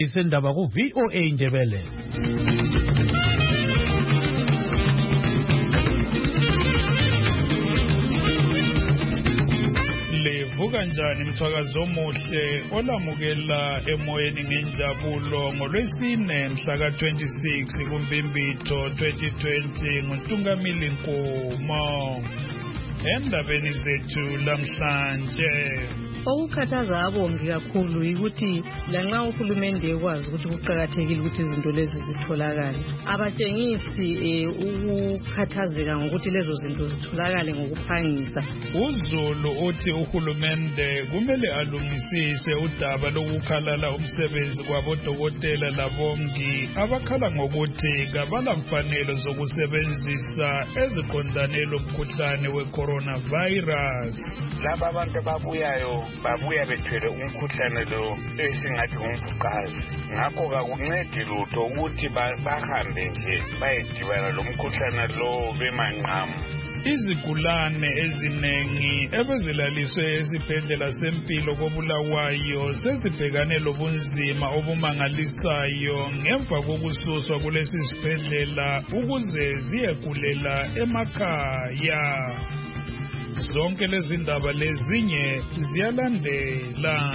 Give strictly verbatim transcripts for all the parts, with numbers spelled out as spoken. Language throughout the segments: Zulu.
Isendaba ku V O A Ndebele. Levuka njani mthwakazo omuhle olamukela emoyeni ngenjabulo ngolwesine mhla ka twenty-six kuMbimbitho twenty twenty nguNtungamili Nkomo. Endabeni zethu lamhlanje okukhathaza abongi kakhulu ukuthi lanxa uhulumende ekwazi ukuthi kuqhakathekile ukuthi izinto lezi zitholakale abatshengisi ukukhathazeka ngokuthi lezo zinto zitholakale ngokuphangisa. uZulu uthi uhulumende kumele alungisise udaba lokukhalala umsebenzi kwabodokotela labongi abakhala ngokuthi kabala mfanelo zokusebenzisa eziqondane lomkhuhlane we-coronavirus. Laba abantu ababuyayo babuya bethwele umkhuhlane lo esingathi ngumbhuqazi, ngakho kakuncedi lutho ukuthi bahambe nje bayedibana lo mkhuhlane lo bemanqamu. Izigulane ezinengi ebezilaliswe esibhedlela sempilo koBulawayo sezibhekane lobunzima obumangalisayo ngemva kokususwa kulesi sibhedlela ukuze ziyegulela emakhaya. Zonke lezi ndaba lezinye ziyalandela.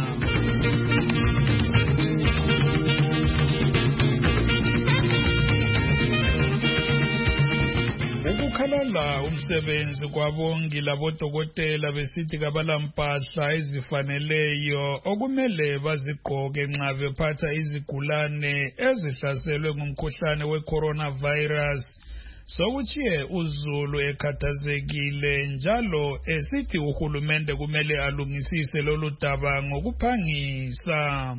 Ukukhalala umsebenzi kwabongi labodokotela besithi kabalampahla ezifaneleyo okumele bazigqoke nxa bephatha izigulane ezihlaselwe ngumkhuhlane we-coronavirus. Sokuchiye uZulu ekhathazekile njalo esithi uhulumende kumele alungisise lolu daba ngokuphangisa.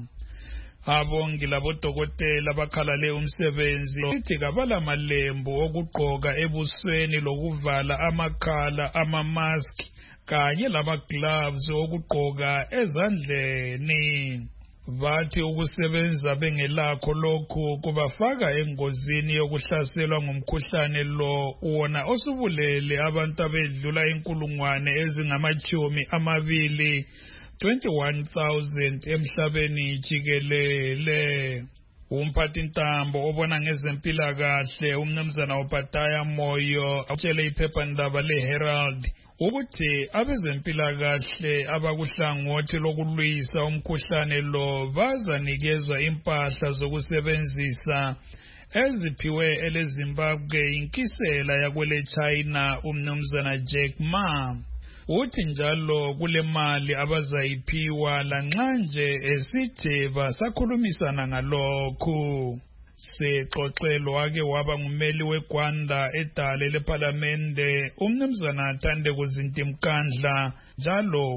Abongi labodokotela bakhalale umsebenzi sithi kabala malembu okugqoka ebusweni lokuvala amakhala ama-mask kanye lama-gloves okugqoka ezandleni. Bathi ukusebenza bengelakho lokhu kubafaka engozini yokuhlaselwa ngumkhuhlane lo wona osubulele abantu abedlula inkulungwane ezingamachumi amabili twenty-one thousand emhlabeni jikelele. Umphathintambo obona ngezempilakahle umnumzana uPataya Moyo utshele iphephandaba leHerald ukuthi abezempilakahle abakuhlangothi lokulwisa umkhuhlane lo bazanikezwa impahla zokusebenzisa eziphiwe eleZimbabwe inkisela yakwele China umnumzana Jack Ma. Uthi njalo kule mali abazayiphiwa lanxa nje esithi basakhulumisana ngalokhu. Sexoxelo wake waba ngumeli weGwanda edale lePhalamende umnumzana Thande Kuzintimkandla njalo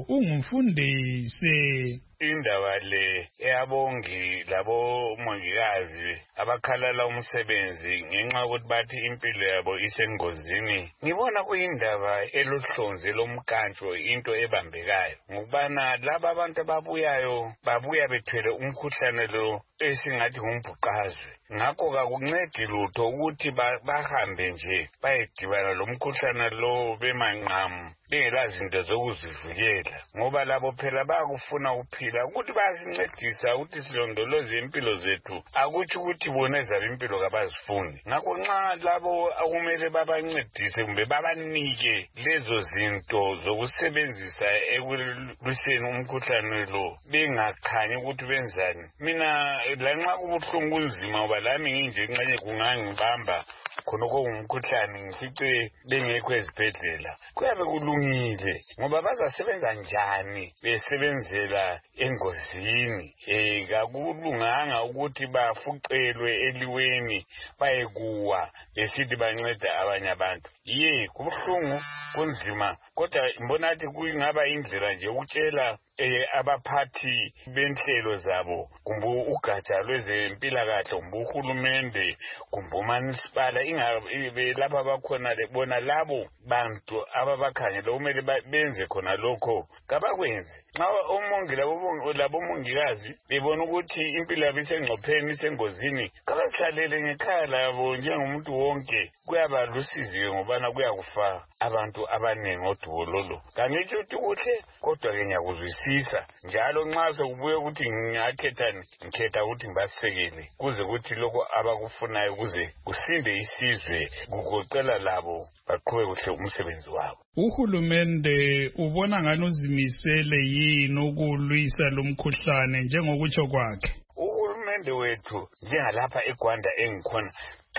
ungumfundisi. Indaba le eyabongi labo mongikazi abakhalala umsebenzi ngenxa yokuthi bathi impilo yabo isengozini, ngibona kuyindaba eluhlonze lomkantsho, into ebambekayo ngokubana laba abantu ababuyayo babuya bethwele umkhuhlane lo esingathi ngumbhuqazwe. Ngakho kakuncedi lutho ukuthi bahambe nje bayedibana lo mkhuhlane lo bemanqamu bengela zinto zokuzivikela, ngoba labo phela bayakufuna ukuphila ukuthi bayasincedisa ukuthi silondoloze impilo zethu, akuthi ukuthi bona ezabo impilo kabazifuni. Ngakho nxa labo akumele babancedise kumbe babanike lezo zinto zokusebenzisa ekulwiseni umkhuhlane lo bengakhanyi ukuthi benzani. Mina lanxa kubuhlungu kunzima ngoba lami nginje nxenye kungangibamba khonoko umkhuhlane ngifice bengekho ezibhedlela, kuyabe kulungile ngoba bazasebenza njani besebenzela engozini. Eh kakulunganga ukuthi bafuqelwe eliweni bayekuwa besithi banceda abanye abantu. Ye kubuhlungu kunzima, kodwa mbona ukuthi kungaba indlela nje ukutshela eh abaphathi benhlelo zabo kumbe ugatsha lwezempilakahle kumbe uhulumende kumbe umanisipala ingabe lapha abakhona lebona labo bantu ababakhangela kumele benze khona lokho kabakwenze. Nxa omongi labo mongikazi bebona ukuthi impilo yabo isengcopheni isengozini kabasihlalele ngekhaya labo njengomuntu wonke, kuyaba lusizi ngobana kuyakufa abantu abanengi odubololo. Kangithi ukuthi kuhle kodwa ke ngiyakuzwisisa ngiyabafisa njalo nxa sekubuye ukuthi ngingakhethani ngikhetha ukuthi ngibasekele kuze kuthi lokho abakufunayo kuze kusinde isizwe kugoqela labo baqhube kuhle umsebenzi wabo. Uhulumende ubona ngani uzimisele yini ukulwisa lo mkhuhlane njengokutsho kwakhe? Uhulumende wethu njengalapha eGwanda engikhona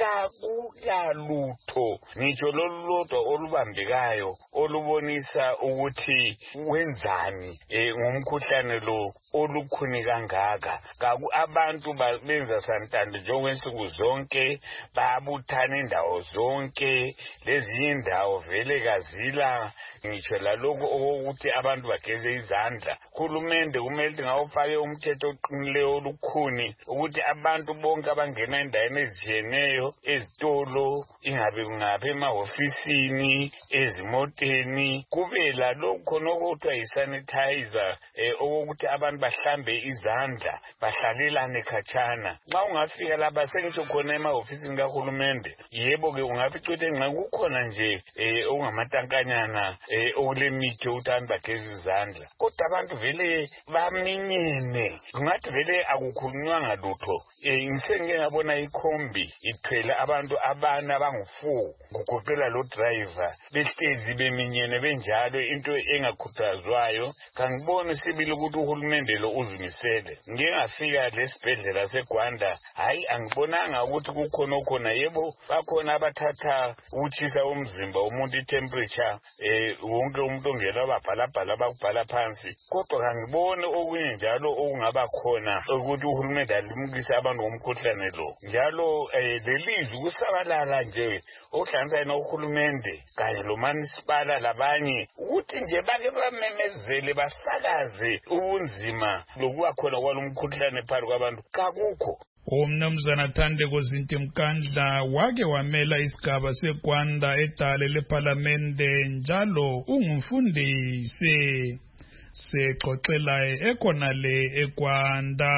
kakulalutho ngitsho lolulodwa olubambekayo olubonisa ukuthi wenzani eh, ngomkhuhlane lo olukhuni kangaka. Kaku abantu benza santando njengokwensuku zonke babuthana indawo zonke lezi indawo vele kazila ngitsho laloko ukuthi abantu bageze izandla. Uhulumende kumele ngawufake umthetho oqinileyo olukhuni ukuthi abantu bonke abangena endaweni ezitshiyeneyo ezitolo ingabe kungabe emahofisini ezimoteni kube lalokho nokuthiwa yisanitizer eh, okokuthi abantu bahlambe izandla bahlalelane khatshana. Nxa ungafika lapha sengitsho khona emahofisini kahulumende yebo ke ungafica ukuthi nxa kukhona nje eh, okungamatankanyana eh, okulemithi ukuthi abantu bageze izandla kodwa abantu vele baminyene kungathi vele akukhulunywanga lutho. eh, ngisengike ngabona ikhombi ithwele abantu abana abangu-four kugoqela lo driver behlezi beminyene benjalo into engakhuthazwayo. Kangiboni sibili ukuthi uhulumende lo uzimisele. Ngike ngafika lesibhedlela seGwanda hayi angibonanga ukuthi kukhona khona yebo bakhona abathatha ukutshisa umzimba umuntu i-temperature eh wonke umuntu ongela babhalabhala bakubhala phansi kodwa kangiboni okunye njalo okungaba khona ukuthi uhulumende alimukise abantu ngomkhuhlane lo njalo eh lelizwi kusabalala nje okuhlanganisa nohulumende kanye lo municipal labanye ukuthi nje bake bamemezele basakaze ubunzima lokuba khona kwalomkhuhlane phakathi kwabantu kakukho. Umnumzana Thandeko Zintimkandla wake wamela isigaba seGwanda edale leParlamente njalo ungumfundisi sexoxela ekhonale eGwanda.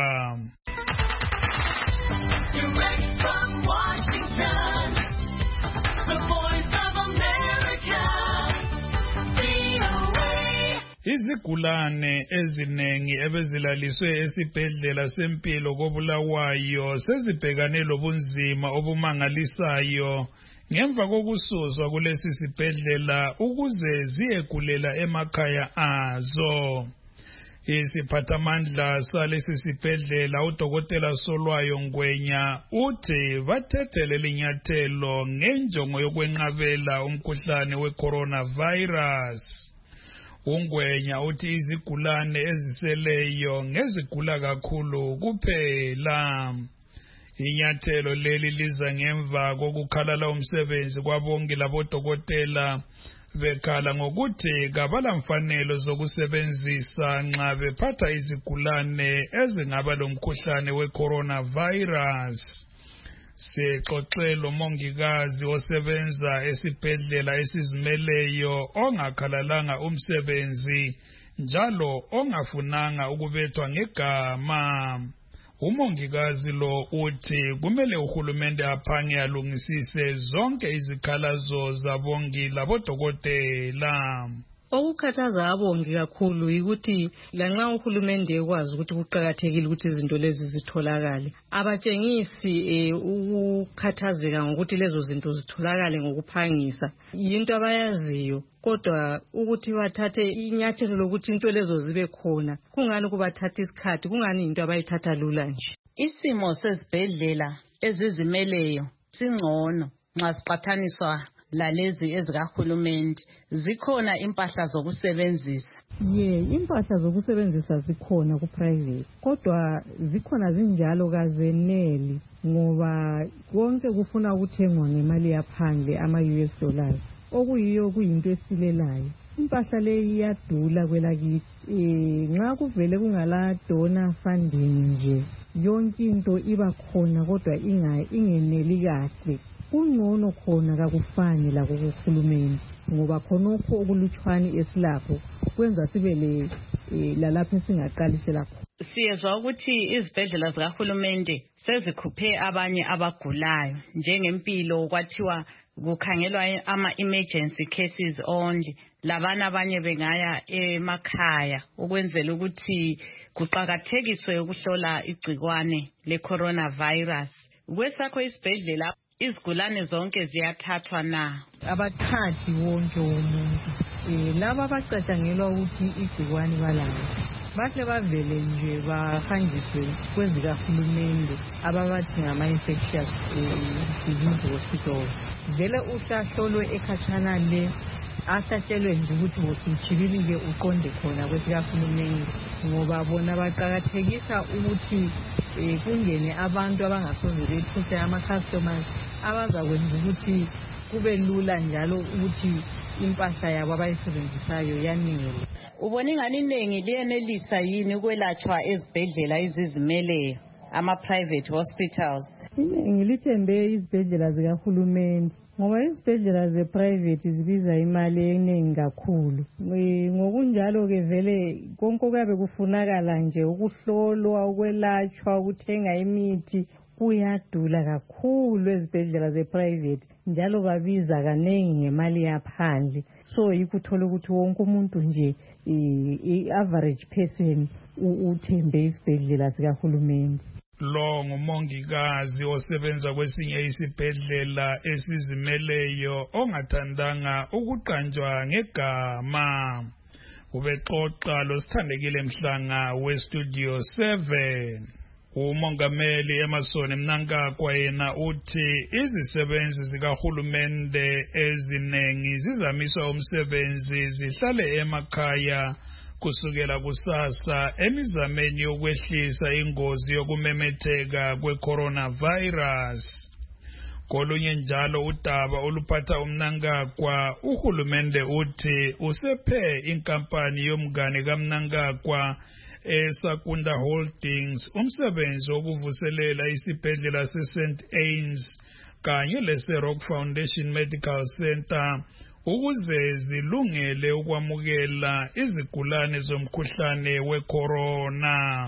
Direct from Washington, the Voice of America, V O A. Izigulane ezinengi ebezilaliswe esibhedlela sempilo koBulawayo sezibhekane lobunzima obumangalisayo ngemva kokususwa kulesi sibhedlela ukuze ziyegulela emakhaya azo. Isiphathamandla salesi sibhedlela uDokotela Solwayo Ngwenya uthi bathethe linyathelo ngenjongo yokwenqabela umkhuhlane weCoronavirus. Ungwenya uthi izigulane eziseleyo ngezigula kakhulu kuphela. Inyathelo leli liza ngemva kokukhalala umsebenzi kwabongi labodokotela bekhala ngokuthi kabala mfanelo zokusebenzisa nxa bephatha izigulane ezingaba lomkhuhlane weCoronavirus. Sexoxelo mongikazi osebenza esibhedlela esizimeleyo ongakhalalanga umsebenzi njalo ongafunanga ukubethwa ngegama. Umongikazi lo uthi kumele uhulumende aphange alungisise zonke izikhalazo zabongi labodokotela. Okukhathaza abongi kakhulu ukuthi lanxa uhulumende ekwazi ukuthi kuqhakathekile ukuthi izinto lezi zitholakale abatshengisi ukukhathazeka ngokuthi lezo zinto zitholakale ngokuphangisa yinto abayaziyo kodwa ukuthi bathathe inyathelo lokuthi into lezo zibe khona kungani kubathatha isikhathi kungani into abayithatha lula nje. Isimo sezibhedlela ezizimeleyo singcono nxa siqathaniswa lalezi ezikahulumende. Zikhona impahla zokusebenzisa. Ye, impahla zokusebenzisa zikhona ku private. Kodwa zikhona zinjalo kazeneli ngoba konke kufuna ukuthengwa ngemali yaphandle ama U S dollars. Okuyiyo kuyinto esilelayo. Impahla leyi iyadula kwelakithi. Eh nxa kuvele kungala donor funding nje yonke into iba khona kodwa inga ingeneli kahle. Kungcono khona kakufani la kuhulumeni ngoba khonokho okulutshwani esilapho kwenza sibe le lalapho singaqalisela khona. Siyezwa ukuthi izibhedlela zikahulumende sezikhuphe abanye abagulayo njengempilo kwathiwa kukhangelwa ama-emergency cases only. Labana abanye bengaya emakhaya ukwenzela ukuthi kuqakathekiswe ukuhlola igcikwane le-coronavirus. Kwesakho isibhedlela izigulane zonke ziyathathwa na? Abathathi wonke umuntu. Eh laba abacatshangelwa ukuthi igcikwane balalo bahle bavele nje bahanjiswe kwezikahulumende ababathi ngama-infectious disease hospital. Vele uhlahlolwe ekhatshana le ahlahlelwe nje ukuthi usuchibilike uqonde khona kwezikahulumende ngoba bona baqakathekisa ukuthi kungene abantu abangasoze bethuse ama-customers abazakwenza ukuthi kube lula njalo ukuthi impahla yabo abayisebenzisayo yanele. Ubona ingani iningi liyenelisa yini ukwelatshwa ezibhedlela izizimeleyo ama-private hospitals? Ngilithembe izibhedlela zikahulumende ngoba izibhedlela ze-private zibiza imali eningi kakhulu. Ngokunjalo ke vele konke kuyabe kufunakala nje ukuhlolwa, ukwelatshwa, ukuthenga imithi kuyadula kakhulu ezibhedlela ze-private njalo babiza kaningi ngemali yaphandle. So yikuthola ukuthi wonke umuntu nje i-average person uthembe isibhedlela sikahulumende. Lo ngumongikazi osebenza kwesinye isibhedlela esizimeleyo ongathandanga ukuqanjwa ngegama. Ubexoxa losithandekile Mhlanga weStudio seven. Umongameli Emerson Mnangagwa yena uthi izisebenzi zikahulumende ezinengi zizamiswa umsebenzi zihlale emakhaya kusukela kusasa emizameni yokwehlisa ingozi yokumemetheka kwe-coronavirus. Kolunye njalo udaba oluphatha uMnangagwa, uhulumende uthi usephe inkampani yomngane kaMnangagwa eSakunda Holdings umsebenzi wokuvuselela isibhedlela se-Saint Anne's kanye lese-Rock Foundation Medical Center ukuze zilungele ukwamukela izigulane zomkhuhlane we-corona.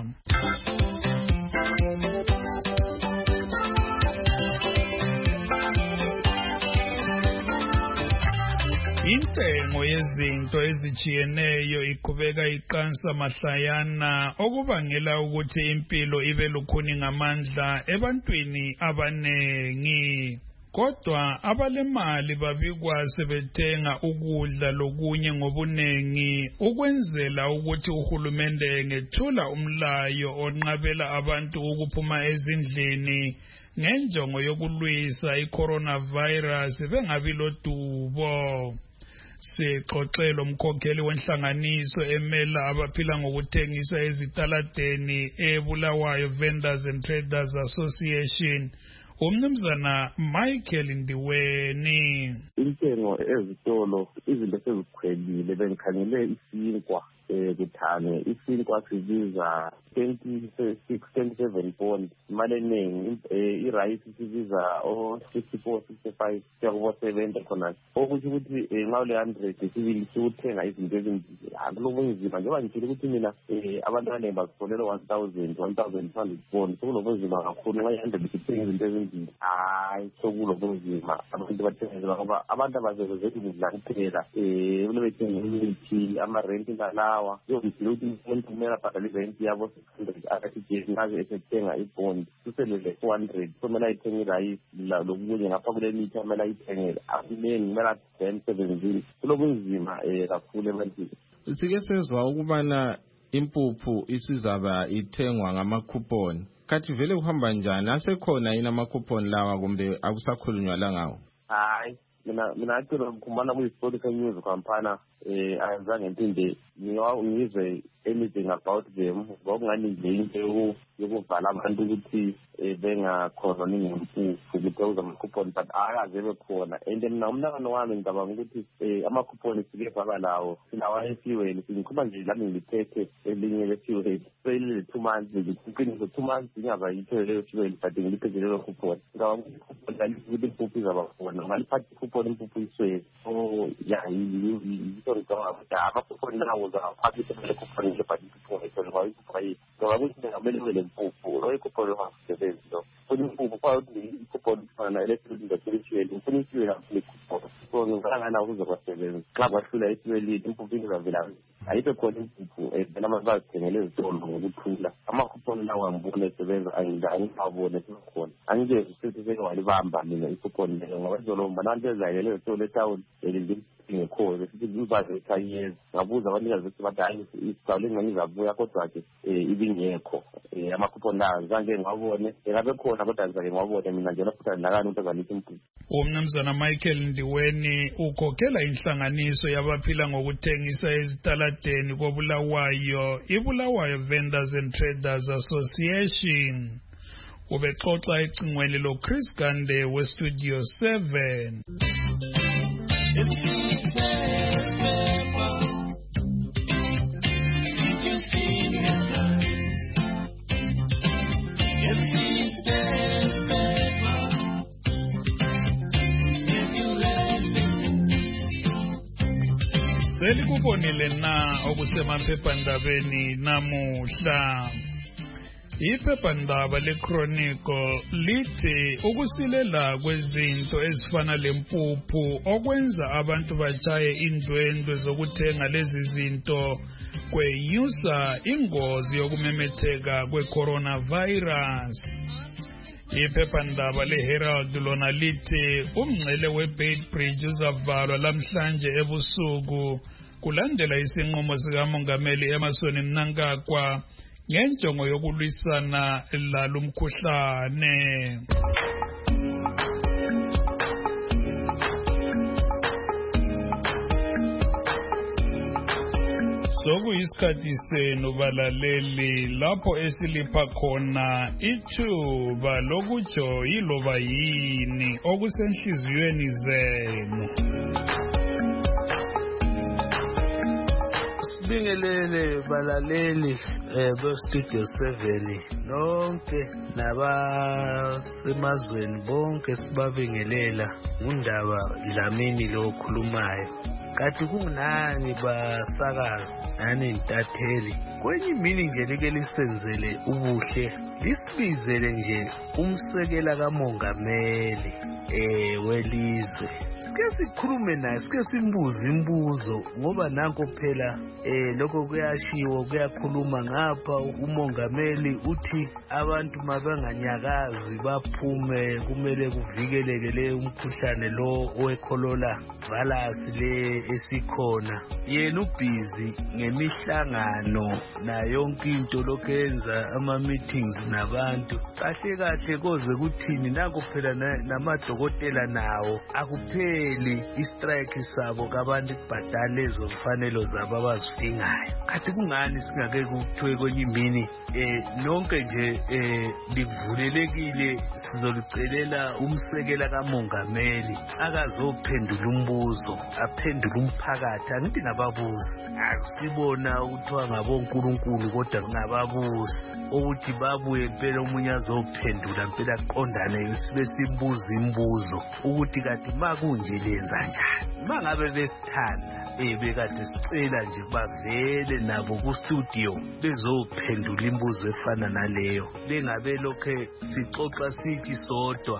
Intengo yezinto ezijiyeneyo iqhubeka iqansa mahlayana okubangela ukuthi impilo ibe lukhuni ngamandla ebantwini abanengi. Kodwa abalemali babikwa sebethenga ukudla lokunye ngobunengi ukwenzela ukuthi uhulumende ngethula umlayo onqabela abantu ukuphuma ezindlini ngenjongo yokulwisa i-coronavirus bengabi lodubo. Sixoxela umkhokheli wenhlanganiso emela abaphila ngokuthengisa ezitaladeni eBulawayo Vendors and Traders Association umnumzana Michael Ndiweni. Intengo ezitolo izinto sezikhwelile bengikhangele isinkwa kuthane isinkwa sibiza twenty-six twenty-seven pound imali eningi irayisi sibiza o sixty-four sixty-five kuya seventy khona okuthi ukuthi nxa ule one hundred sibili siuthenga izinto ezimbili akulobunzima njengoba ngitshela ukuthi mina abantu abaningi bazitholela one thousand one thousand two hundred pound sokulobunzima kakhulu nxa one hundred sithenga izinto ezimbili hayi sokulobunzima abantu bathengela ngoba abantu abazebezethu ukudla kuphela um kule bethenga imithi amarenti ngalawa yokuzila ukuthi umuntu kumele abhadale irenti yabo six hundred akathi ngaze esethenga ibhondi kuselele four hundred kumele ayithenge irayisi lokunye ngapha kule mithi amele ayithengele akuningi kumele athenge sebenzini kulobunzima um kakhulu ebantwini. Sike sezwa ukubana impuphu isizaba ithengwa ngama-coupon. Kathi vele kuhamba njani? Asekhona yini ama-coupon lawa kumbe akusakhulunywa la ngawo? Hayi mina mina athi ngikhumana kuyipolitical news kampana eh ayizange ngithinde ngizwe anything about them ngokungani nje into yokuvala abantu ukuthi bengakhona ngempuphu ukuthi ama-coupon but akaze bekhona and mina umnakano wami ngicabanga ukuthi ama-coupon sike faka lawo sinawa efuel singikhuma nje lami ngilithethe elinye le-fuel seyile two months ngiqinise two months ngingaba yithole leyo fuel but ngiliphethe leyo coupon ngicabanga ukuthi ukuthi impuphu izaba khona ngaliphatha coupon impuphu iswele so ya yisho ngicabanga ukuthi ama-coupon nawo uzawaphathisa le coupon nje but impuphu ngithole ngoba impuphu ayikho ngicabanga ukuthi ngamele ube le mpuphu lo coupon lo hasebenzi lo impuphu kwa ukuthi i-coupon khona na-electricity definition ufuna isiwe kakhulu ikhuphona so ngizakangana ukuze kwasebenza xa kwahlula isiwelile impuphu ingizavela ayikho khona impuphu vele abantu bazithengele ezitolo ngokuthula amakhuphoni lawo angibone esebenza angingabone sekhona angikezi sithi seke walibamba mina ikhuphoni lelo ngoba izolomba nanto ezayele ezitolo etawuni ngekho besithi kuzaze ekhayezi ngabuza abanikazi ukuthi bathi hayi isicawule ngani izabuya kodwa-ke um ibingekho um amakhuphoni la ngizange ngiwabone ngabe khona kodwa ngizake ngiwabone mina njalo futhi andinakani ukuthi azalisa impuphu. Umnumzana Michael Ndiweni ukhokhela inhlanganiso yabaphila ngokuthengisa ezitaladeni koBulawayo iBulawayo Vendors and Traders Association. Ubexoxa ecingweni lo Chris Gande weStudio seven. Selikubonile na okusemaphephandabeni namuhla. Iphephandaba leChronicle lithi ukusilela kwezinto ezifana lempuphu okwenza abantu batshaye indwendwe zokuthenga lezi zinto kwenyusa ingozi yokumemetheka kwe-coronavirus. Iphephandaba leHerald lona lithi umngcele weBeitbridge uzavalwa lamhlanje ebusuku kulandela isinqumo sikamongameli Emmerson Mnangagwa ngenjongo yokulwisana lalumkhuhlane. Sokuyisikhathi senu balaleli lapho esilipha khona ithuba lokutsho yiloba yini okusenhliziyweni zenu. Sibingelele balaleli beStudio seven nonke nabasemazweni bonke sibabingelela undaba Dlamini lo okhulumayo. Kati kunani basakazi nani intatheli kwenye imini nje like lisenzele ubuhle lisibizele nje umsekela kamongameli eh welizwe sike sikhulume naye sike simbuze imbuzo ngoba nanko phela eh lokho kuyashiwo kuyakhuluma ngapha umongameli uthi abantu mabanganyakazi baphume kumele kuvikeleke le umkhuhlane lo owekholona virus le esikhona yena ubhizi ngemihlangano na yonke into lokwenza ama meetings nabantu kahle kahle koze kuthini nanko phela namadokotela nawo akupheli istrike sabo kabantu kubhadala lezo mfanelo zabo abazidingayo kathi kungani singake kuthiwe kwenye imini eh nonke nje eh livulelekile sizolucelela umsekela kamongameli akazophendula umbuzo aphendula umphakathi angithi ngababuzi akusibona ukuthiwa ngabonkulunkulu kodwa ngababuzi ukuthi babuye impela omunye azophendula impela aqondane sibe simbuza imbuzo ukuthi kati makunje lenza njani mangabe besithanda eh bekade sicela nje bavele nabo ku studio bezophendula imbuzo efana naleyo bengabe lokho sixoxa sithi sodwa.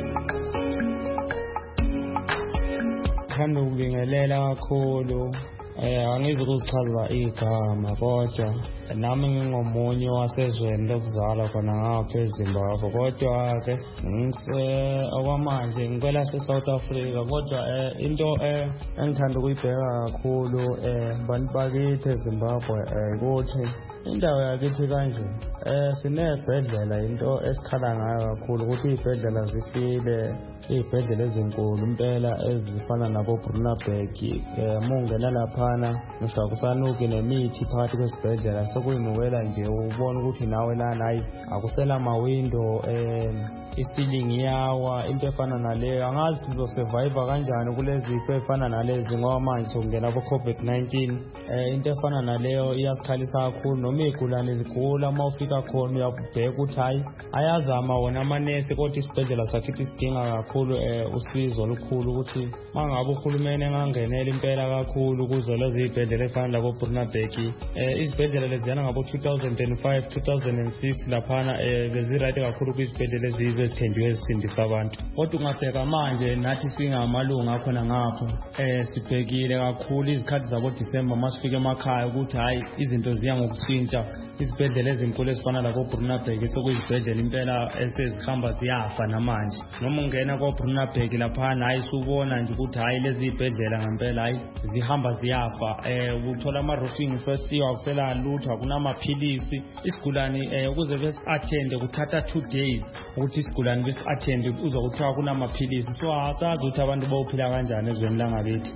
Khanda ukubingelela kakhulu eh angizokuchaza igama kodwa nami ngingomunye wasezweni lokuzalwa khona ngapha eZimbabwe kodwa ke ngise okwamanje ngicela se-South Africa kodwa eh into eh engithanda ukuyibheka kakhulu eh bantu bakithi eZimbabwe ukuthi indawo yakithi kanje eh sinezibhedlela into esikhala ngayo kakhulu ukuthi izibhedlela zifile izibhedlela ezinkulu impela ezifana nabo Brunabek eh mungena laphana ngisho kusanuki nemithi phakathi kwesibhedlela sokuyinukela nje ubona ukuthi nawe lana hayi akusela ama window eh isilingi yawa into efana naleyo angazi sizosurvive kanjani kulezi zifo efana nalezi ngoba manje sokungena ku COVID nineteen eh into efana naleyo iyasikhalisa kakhulu noma igulane zigula mawufika khona uyabheka ukuthi hayi ayazama wona amanesi kodwa isibhedlela sakithi sidinga kakhulu eh usizo olukhulu ukuthi mangabe uhulumeni engangenela impela kakhulu kuzo lezi izibhedlela efana labo Brunabek eh izibhedlela leziyana ngabo two thousand five two thousand six laphana eh beziright kakhulu kwizibhedlela ezizwe president uyesindisa abantu. Kodwa ungabheka manje nathi singamalunga akhona ngapho eh sibhekile kakhulu izikhathi zabo December masifike emakhaya ukuthi hayi izinto ziya ngokushintsha. Izibhedlela ezinkulu ezifana labo Brunabhek sokuyizibhedlela impela esezihamba ziyafa namanje. Noma ungena ko Brunabhek lapha hayi subona nje ukuthi hayi lezi izibhedlela ngempela hayi zihamba ziyafa. Eh uthola ama roofing sesiwa kusela lutho kunamaphilisi. Isigulani eh ukuze bese attend kuthatha two days ukuthi isigulani bese attend uzokuthiwa kunamaphilisi. So asazi ukuthi abantu bawuphila kanjani ezweni langakithi.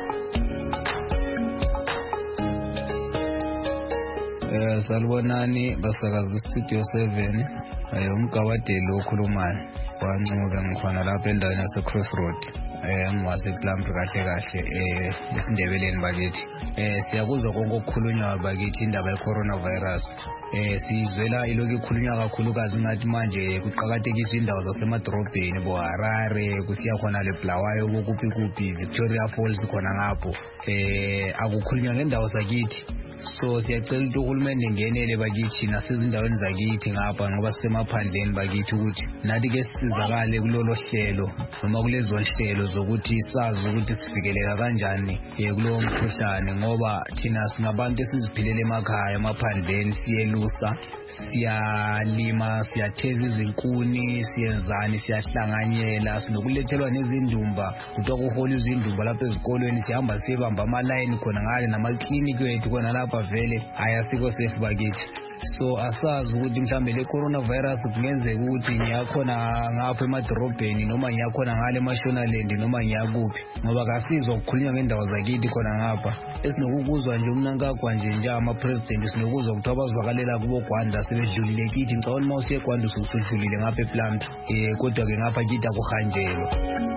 Eh salibonani basakazi ku Studio seven eh umgawadeli okhulumayo wancuka ngikhona lapha endaweni yase Crossroad eh ngwase Plump kahle kahle eh esindebeleni bakithi. Eh siyakuzwa konke okukhulunywa bakithi indaba ye coronavirus. Eh sizwela iloku ikhulunywa kakhulukazi ngathi manje kuqhakathekisa indawo zasemadrobheni bo Harare kusiya khona le Bulawayo kokuphi kuphi Victoria Falls khona ngapho. Eh akukhulunywa ngendawo zakithi. So siyacela ukuthi uhulumende ngenele bakithi nasezindaweni zakithi ngapha ngoba sisemaphandleni bakithi ukuthi nathi ke sizakale kulolo hlelo noma kulezo hlelo zokuthi sazi ukuthi sifikeleka kanjani kulowo mkhuhlane ngoba thina singabantu esiziphilele emakhaya emaphandleni siyelusa siyalima siyatheza izinkuni siyenzani siyahlanganyela sinokulethelwa nezindumba kuthi ukuhola izindumba lapha ezikolweni sihamba sibamba ama line khona ngale nama clinic wethu khona lapha vele ayasikho safe bakithi. So asazi ukuthi mhlambe le coronavirus kungenzeka ukuthi ngiyakhona ngapha emadrobheni noma ngiyakhona ngale eMashonaland noma ngiyakuphi ngoba kasizwa ukukhulunywa ngendawo zakithi khona ngapha. Esinokukuzwa nje umnankagwa nje nje ama president sinokuzwa ukuthi abazwakalela kubo Gwanda sebedlulile kithi ngicabanga mawusiye Gwanda ususudlulile ngapha ePlant eh kodwa ke ngapha kithi akuhanjelwa.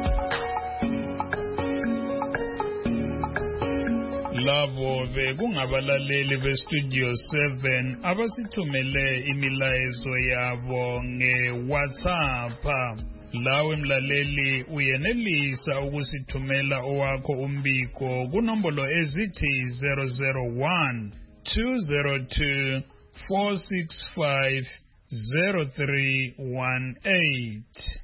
Labo bekungabalaleli be Studio seven abasithumele imilayezo yabo nge-WhatsApp. Lawe mlaleli uyenelisa ukusithumela owakho umbiko kunombolo ezithi zero zero one two zero two four six five zero three one eight.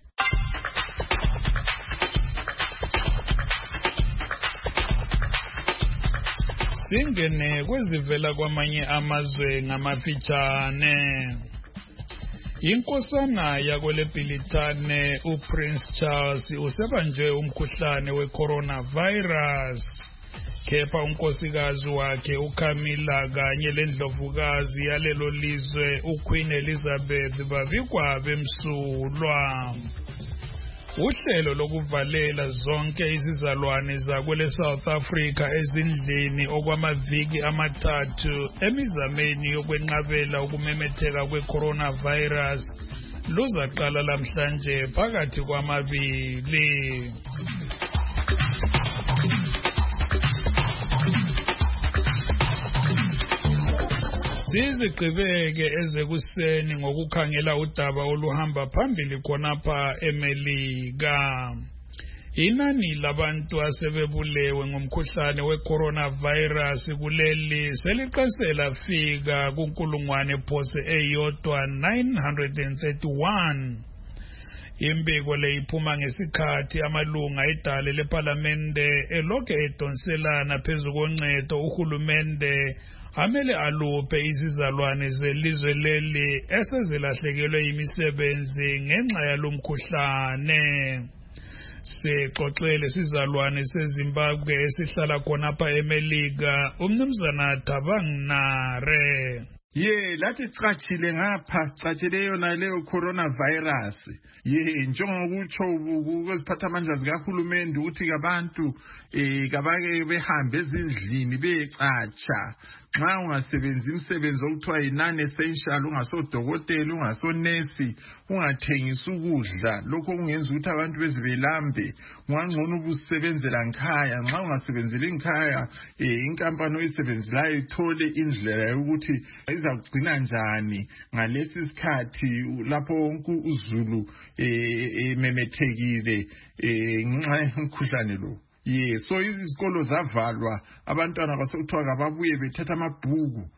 Singene kwezivela kwamanye amazwe ngamafitshane. Inkosana yakwele Bhilithane uPrince Charles usebanjwe umkhuhlane we-coronavirus. Kepha unkosikazi wakhe uCamilla kanye lendlovukazi yalelo lizwe uQueen Elizabeth bavikwa bemsulwa. Uhlelo lokuvalela zonke izizalwane zakwele South Africa ezindlini okwamaviki amathathu emizameni yokwenqabela ukumemetheka kwe-coronavirus luzaqala lamhlanje phakathi kwamabili. Sizigqibeke ezekuseni ngokukhangela udaba oluhamba phambili khonapha eMelika. Inani labantu asebebulewe ngomkhuhlane we-coronavirus kuleli seliqasela fika kunkulungwane phose eyodwa nine hundred thirty-one. Imbiko le iphuma ngesikhathi amalunga edale leParlamente elokhu edonselana phezu koncedo uhulumende amele aluphe izizalwane zelizwe leli esezilahlekelwe imisebenzi ngenxa yalomkhuhlane. Sixoxele sizalwane seZimbabwe esihlala khonapha eMelika umnumzana Thabang Nare. Ye lathi cachile ngapha cachile yona leyo coronavirus ye njengokutsho ukweziphatha amandla zikahulumende ukuthi abantu eh kabake behambe ezindlini becatsha nxa ungasebenzi imisebenzi okuthiwa yi-non essential ungasodokotela ungasonesi ungathengisa ukudla lokho kungenza ukuthi abantu bezibelambe ngangcono ubusebenzela nkhaya nxa ungasebenzeli nkhaya eh inkampani oyisebenzelayo ithole indlela yokuthi izakugcina njani ngalesi sikhathi lapho wonke uzulu ememethekile ngenxa yomkhuhlane lo. Ye so izikolo zavalwa abantwana basokuthiwa kababuye bethatha amabhuku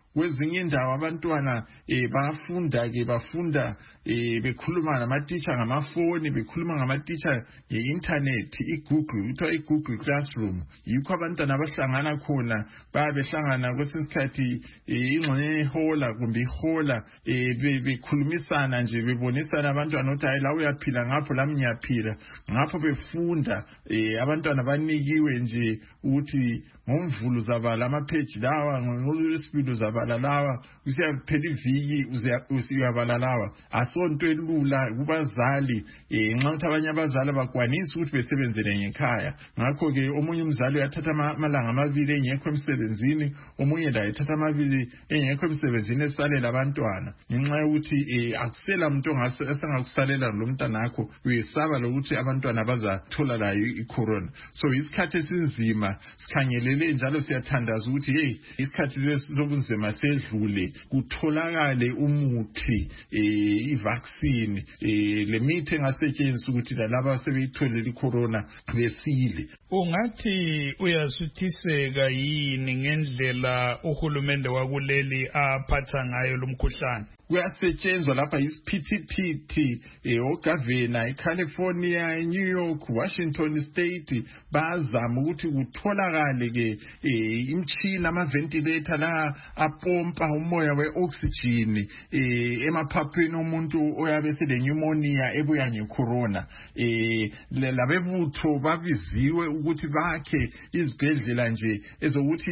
kwezinye indawo abantwana eh bafunda ke bafunda eh bekhuluma namatitsha ngamafoni bekhuluma ngamatitsha ye-internet i-Google kuthiwa i-Google Classroom yikho abantwana abahlangana khona babehlangana kwesinsikhathi ingxenye ihola kumbe ihola eh bekhulumisana nje bebonisana abantwana ukuthi hayi la uyaphila ngapho lami ngiyaphila ngapho befunda eh abantwana banikiwe nje ukuthi ngomvulo zabala amapage lawa ngolwesibili zabala lawa usiyaphela iviki usiyabala lawa asonto elula kubazali eh nxa ukuthi abanye abazali bakwanisa ukuthi besebenzele ngekhaya ngakho ke omunye umzali uyathatha amalanga amabili engekho emsebenzini omunye la ethatha amabili engekho emsebenzini esalela abantwana ngenxa yokuthi eh akusela umuntu ongasengakusalela lo mntana wakho uyesaba lokuthi abantwana bazathola la i-corona so isikhathi esinzima sikhangelele njalo siyathandaza ukuthi hey isikhathi lesizobunzima sedlule kutholakale umuthi eh i-vaccine eh le mithi engasetshenziswa ukuthi laba sebeyitholile i-corona besile. Ungathi uyasuthiseka yini ngendlela uhulumende wakuleli aphatha ngayo lumkhuhlane? Kuyasetshenzwa lapha isiphithiphithi eh ogavana eCalifornia, eNew York, Washington State bazama ukuthi kutholakale ke eh imtshina ama ventilator la apompa umoya weoxygen eh emaphapheni omuntu oyabe sele pneumonia ebuya ngecorona eh labebutho babiziwe ukuthi bakhe izibhedlela nje ezokuthi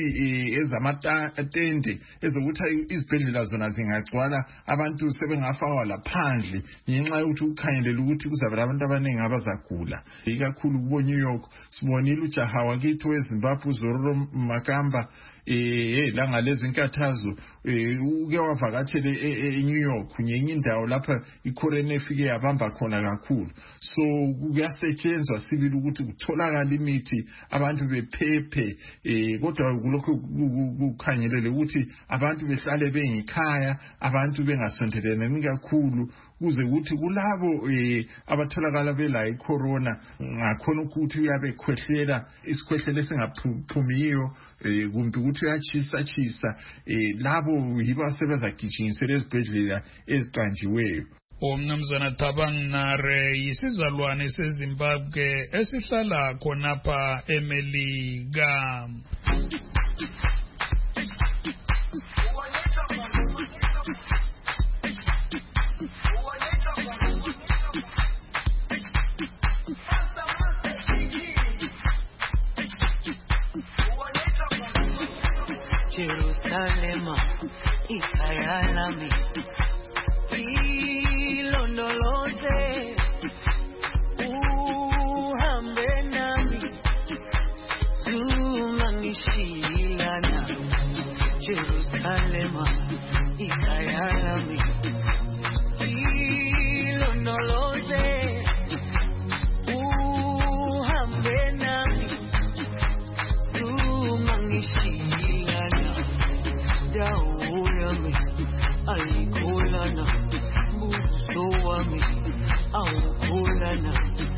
ezamatende ezokuthi izibhedlela zona zingagcwala abantu sebengafakwa laphandle ngenxa yokuthi ukukhanyelela ukuthi kuzaba abantu abaningi abazagula ikakhulu kubo New York sibonile ujaha wakithi weZimbabwe uZororo Makamba eh la ngalezi inkathazo uke wavakatshele eNew York nyenye indawo lapha icorona efike yabamba khona kakhulu so kuyasetshenzwa sibili ukuthi kutholakala imithi abantu bephephe eh kodwa kulokho kukhangelele ukuthi abantu behlale bengikhaya abantu bengasondelene kakhulu kuze ukuthi kulabo eh abatholakala bela icorona ngakhona ukuthi uyabe khwehlela isikhwehlelo singaphumiyo eh kumbe ukuthi uyachisa chisa eh labo yibo asebenza gijinsele ezibhedlela eziqanjiweyo. Umnumzana Thabang Nare yisizalwane seZimbabwe esihlala khonapha eMelika. Jerusalem, ikhaya lami, ilondoloze, uhambe nami, zungangishilana. Jerusalem, ikhaya lami, ilondoloze, uhambe nami, zungangishilana. Dawo yami ayikholana buso wami awukholana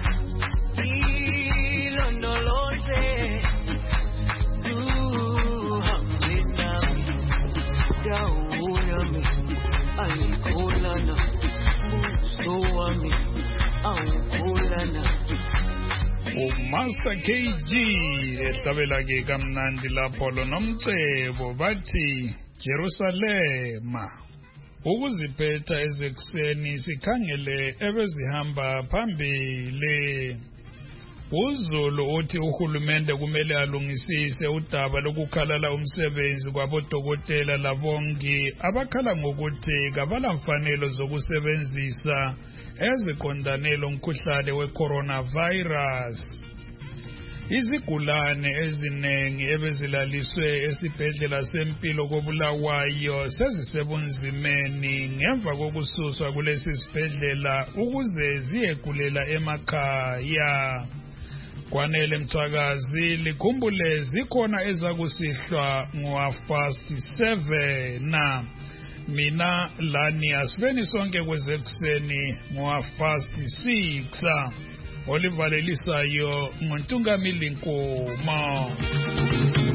ilondoloze uhambe nami dawo yami ayikholana buso wami awukholana. Master K G ehlabela ke kamnandi lapho lo nomcebo bathi Jerusalema ukuziphetha ezekuseni sikhangele ebezihamba phambili. UZulu uthi uhulumende kumele alungisise udaba lokukhalala umsebenzi kwabodokotela labongi abakhala ngokuthi kabala mfanelo zokusebenzisa eziqondane lomkhuhlane we-coronavirus. Izigulane eziningi ebezilaliswe esibhedlela sempilo koBulawayo sezisebunzimeni ngemva kokususwa kulesi sibhedlela ukuze ziyegulela emakhaya. Kwanele Mthwakazi likhumbule zikhona ezakusihlwa ngo-half past seven na mina lani asibeni sonke kwezekuseni ngo-half past six. Olivalelisayo ngontungamili Nkuma.